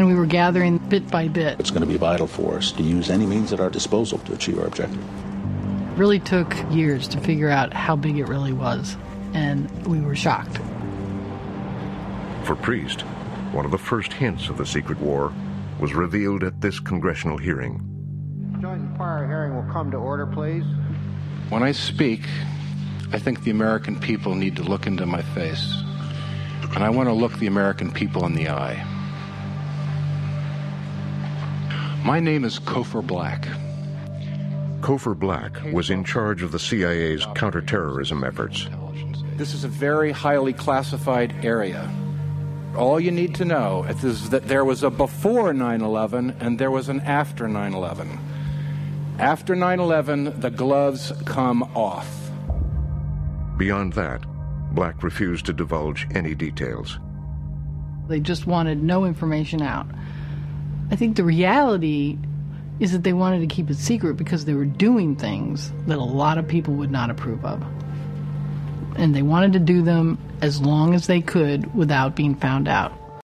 And we were gathering bit by bit. It's going to be vital for us to use any means at our disposal to achieve our objective. It really took years to figure out how big it really was, and we were shocked. For Priest, one of the first hints of the secret war was revealed at this congressional hearing. Joint inquiry hearing will come to order, please. When I speak, I think the American people need to look into my face. And I want to look the American people in the eye. My name is Cofer Black. Cofer Black was in charge of the CIA's counterterrorism efforts. This is a very highly classified area. All you need to know is that there was a before 9/11 and there was an after 9/11. After 9/11, the gloves come off. Beyond that, Black refused to divulge any details. They just wanted no information out. I think the reality is that they wanted to keep it secret because they were doing things that a lot of people would not approve of. And they wanted to do them as long as they could without being found out.